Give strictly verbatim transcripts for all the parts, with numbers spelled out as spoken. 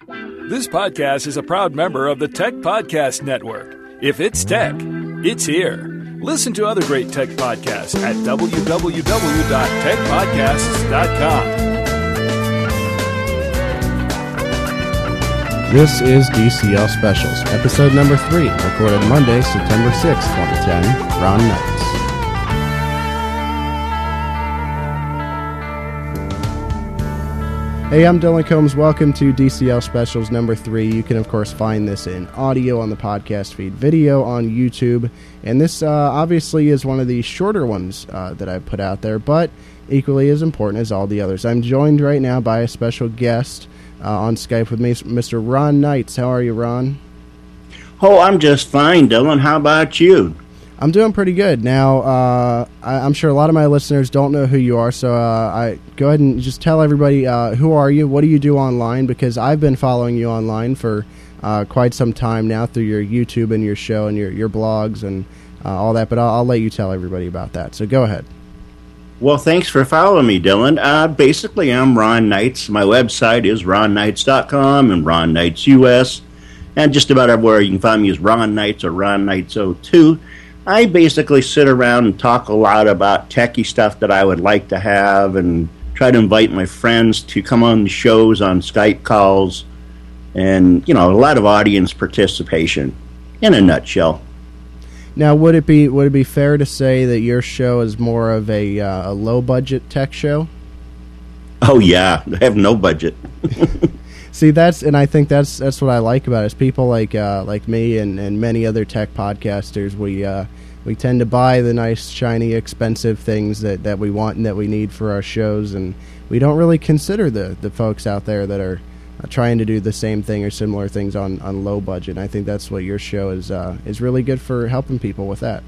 This podcast is a proud member of the Tech Podcast Network. If it's tech, it's here. Listen to other great tech podcasts at w w w dot tech podcasts dot com. This is D C L Specials, episode number three, recorded Monday, September sixth, twenty ten. Ron Knights. Hey, I'm Dylan Combs. Welcome to D C L Specials number three. You can, of course, find this in audio on the podcast feed, video on YouTube, and this uh, obviously is one of the shorter ones uh, that I've put out there, but equally as important as all the others. I'm joined right now by a special guest uh, on Skype with me, Mister Ron Knights. How are you, Ron? Oh, I'm just fine, Dylan. How about you? I'm doing pretty good. Now, uh, I, I'm sure a lot of my listeners don't know who you are, so uh, I go ahead and just tell everybody, uh, who are you, what do you do online, because I've been following you online for uh, quite some time now through your YouTube and your show and your, your blogs and uh, all that, but I'll, I'll let you tell everybody about that, so go ahead. Well, thanks for following me, Dylan. Uh, basically, I'm Ron Knights. My website is ron knights dot com and Ron Knights U S, and just about everywhere you can find me is Ron Knights or Ron Knights oh two. I basically sit around and talk a lot about techie stuff that I would like to have and try to invite my friends to come on the shows on Skype calls and, you know, a lot of audience participation in a nutshell. Now, would it be would it be fair to say that your show is more of a, uh, a low-budget tech show? Oh, yeah. I have no budget. See, that's and I think that's that's what I like about it. Is people like uh, like me and, and many other tech podcasters, we uh, we tend to buy the nice, shiny, expensive things that, that we want and that we need for our shows, and we don't really consider the, the folks out there that are uh, trying to do the same thing or similar things on, on low budget. And I think that's what your show is uh, is really good for helping people with that.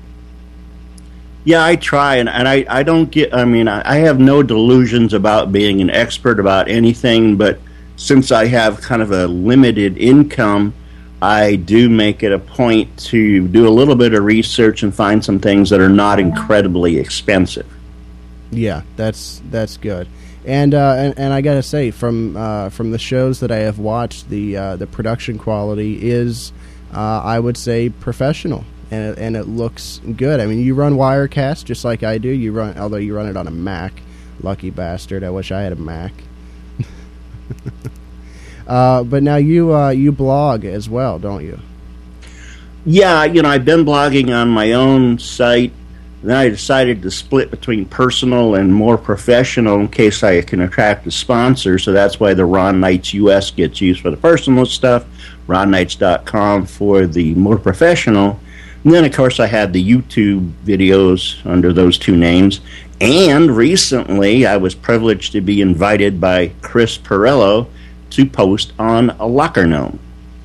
Yeah, I try, and, and I, I don't get, I mean, I, I have no delusions about being an expert about anything, but since I have kind of a limited income, I do make it a point to do a little bit of research and find some things that are not incredibly expensive. Yeah, that's that's good. And uh, and, and I gotta say, from uh, from the shows that I have watched, the uh, the production quality is, uh, I would say, professional, and it, and it looks good. I mean, you run Wirecast just like I do. You run, although you run it on a Mac. Lucky bastard! I wish I had a Mac. uh, but now you uh, you blog as well, don't you? Yeah, you know, I've been blogging on my own site. Then I decided to split between personal and more professional in case I can attract a sponsor. So that's why the Ron Knights U S gets used for the personal stuff, ron knights dot com for the more professional. And then, of course, I had the YouTube videos under those two names. And recently, I was privileged to be invited by Chris Perello to post on a Locker Gnome.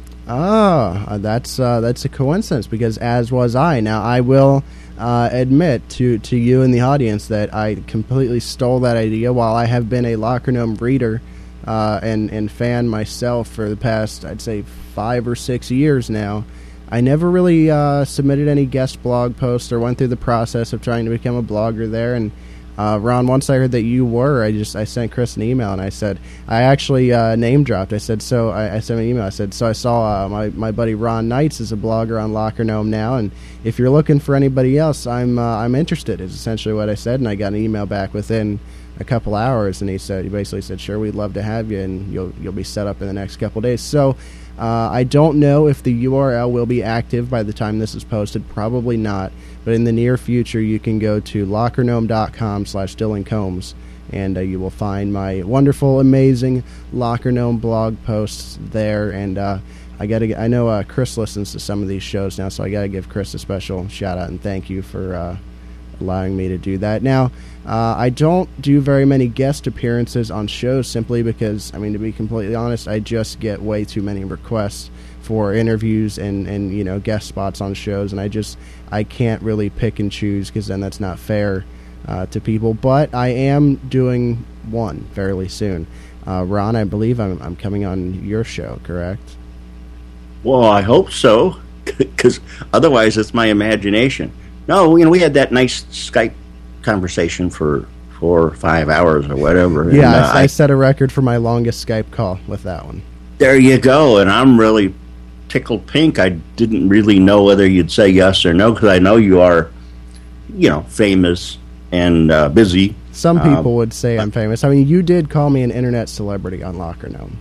Ah, that's uh, that's a coincidence, because as was I. Now, I will uh, admit to, to you in the audience that I completely stole that idea. While I have been a Locker Gnome reader uh, and, and fan myself for the past, I'd say, five or six years now, I never really uh, submitted any guest blog posts or went through the process of trying to become a blogger there. And uh, Ron, once I heard that you were, I just I sent Chris an email and I said, I actually uh, name dropped. I said, so I, I sent an email. I said, so I saw uh, my my buddy Ron Knights is a blogger on Locker Gnome now, and if you're looking for anybody else, I'm uh, I'm interested. Is essentially what I said, and I got an email back within a couple hours, and he said he basically said, sure, we'd love to have you, and you'll you'll be set up in the next couple days. So. Uh, I don't know if the U R L will be active by the time this is posted. Probably not. But in the near future, you can go to locker gnome dot com slash Dylan Combs, and uh, you will find my wonderful, amazing Locker Gnome blog posts there. And uh, I gotta, I know uh, Chris listens to some of these shows now, so I got to give Chris a special shout-out and thank you for uh, allowing me to do that. Now, uh, I don't do very many guest appearances on shows simply because, I mean, to be completely honest, I just get way too many requests for interviews and, and you know, guest spots on shows, and I just, I can't really pick and choose because then that's not fair uh, to people. But I am doing one fairly soon. Uh, Ron, I believe I'm, I'm coming on your show, correct? Well, I hope so, because otherwise it's my imagination. No, you know, we had that nice Skype conversation for four or five hours or whatever. Yeah, and, uh, I, I set a record for my longest Skype call with that one. There you go. And I'm really tickled pink. I didn't really know whether you'd say yes or no, because I know you are, you know, famous and uh, busy. Some people um, would say I'm famous. I mean, you did call me an internet celebrity on Locker Gnome.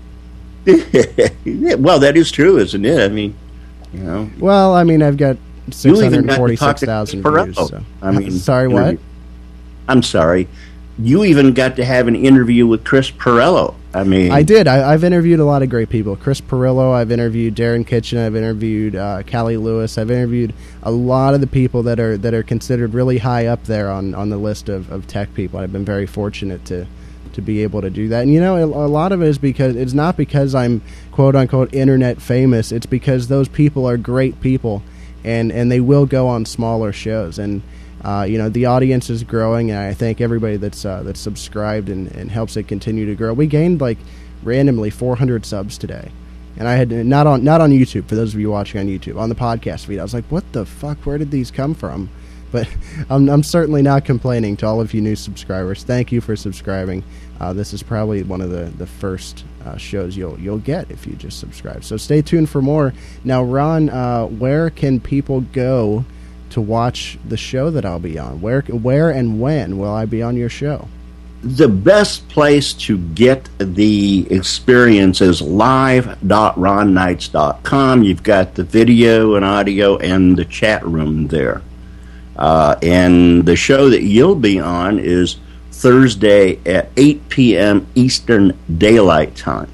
Well, that is true, isn't it? I mean, you know. Well, I mean, I've got six hundred forty-six thousand views. So. I mean, sorry, what? I'm sorry. You even got to have an interview with Chris Pirillo. I mean, I did. I, I've interviewed a lot of great people. Chris Pirillo. I've interviewed Darren Kitchen. I've interviewed uh, Callie Lewis. I've interviewed a lot of the people that are that are considered really high up there on, on the list of, of tech people. I've been very fortunate to to be able to do that. And you know, a, a lot of it is because it's not because I'm quote unquote internet famous. It's because those people are great people, and and they will go on smaller shows. And Uh, you know, the audience is growing, and I thank everybody that's uh, that's subscribed and, and helps it continue to grow. We gained like randomly four hundred subs today, and I had not on not on YouTube. For those of you watching on YouTube, on the podcast feed, I was like, "What the fuck? Where did these come from?" But I'm I'm certainly not complaining to all of you new subscribers. Thank you for subscribing. Uh, this is probably one of the the first uh, shows you'll you'll get if you just subscribe. So stay tuned for more. Now, Ron, uh, where can people go to watch the show that I'll be on? Where where and when will I be on your show? The best place to get the experience is live dot ron knights dot com. You've got the video and audio and the chat room there. Uh, and the show that you'll be on is Thursday at eight p.m. Eastern Daylight Time.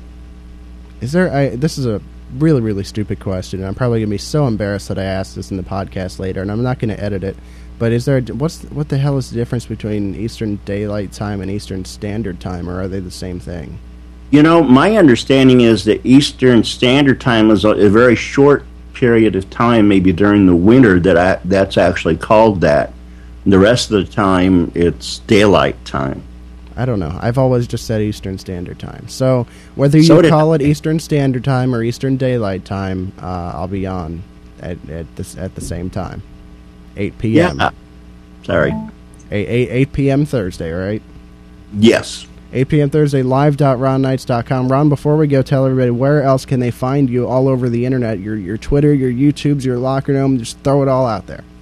Is there... I, this is a really, really stupid question, and I'm probably going to be so embarrassed that I asked this in the podcast later, and I'm not going to edit it, but is there... What's what the hell is the difference between Eastern Daylight Time and Eastern Standard Time, or are they the same thing? You know, my understanding is that Eastern Standard Time is a, a very short period of time, maybe during the winter, that I, that's actually called that. And the rest of the time, it's daylight time. I don't know. I've always just said Eastern Standard Time. So whether you so call it Eastern Standard Time or Eastern Daylight Time, uh, I'll be on at at the, at the same time, eight p.m. Yeah. Sorry. eight p.m. Thursday, right? Yes. eight p.m. Thursday, live dot ron knights dot com. Ron, before we go, tell everybody where else can they find you all over the internet? Your your Twitter, your YouTubes, your Locker Gnome. Just throw it all out there.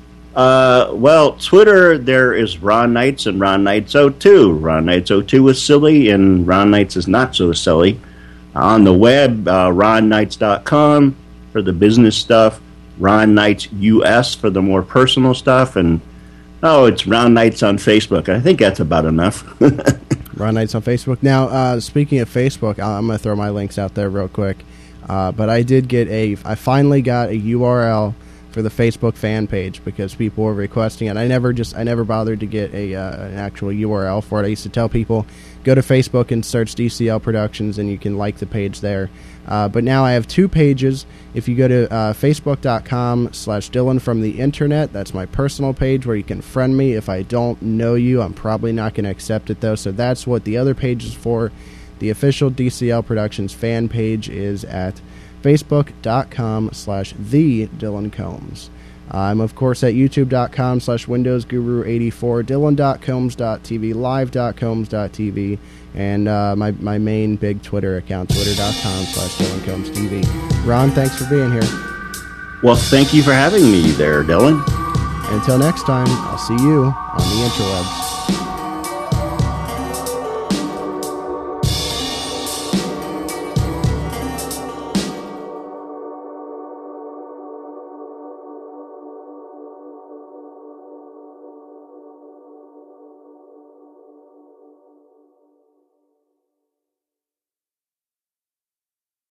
Uh, well, Twitter, there is Ron Knights and Ron Knights oh two. Ron Knights oh two is silly, and Ron Knights is not so silly. On the web, uh, ron knights dot com for the business stuff, Ron Knights U S for the more personal stuff, and, oh, it's Ron Knights on Facebook. I think that's about enough. Ron Knights on Facebook. Now, uh, speaking of Facebook, I'm going to throw my links out there real quick, uh, but I did get a, I finally got a U R L for the Facebook fan page because people were requesting it. I never just I never bothered to get a uh, an actual U R L for it. I used to tell people, go to Facebook and search D C L Productions and you can like the page there. Uh, but now I have two pages. If you go to uh, facebook dot com slash Dylan from the internet, that's my personal page where you can friend me. If I don't know you, I'm probably not going to accept it though. So that's what the other page is for. The official D C L Productions fan page is at facebook dot com slash the Dylan Combs. I'm, of course, at youtube dot com slash Windows Guru eighty-four, dylan dot combs dot t v, live dot combs dot t v, and uh, my, my main big Twitter account, twitter dot com slash Dylan Combs T V. Ron, thanks for being here. Well, thank you for having me there, Dylan. Until next time, I'll see you on the interwebs.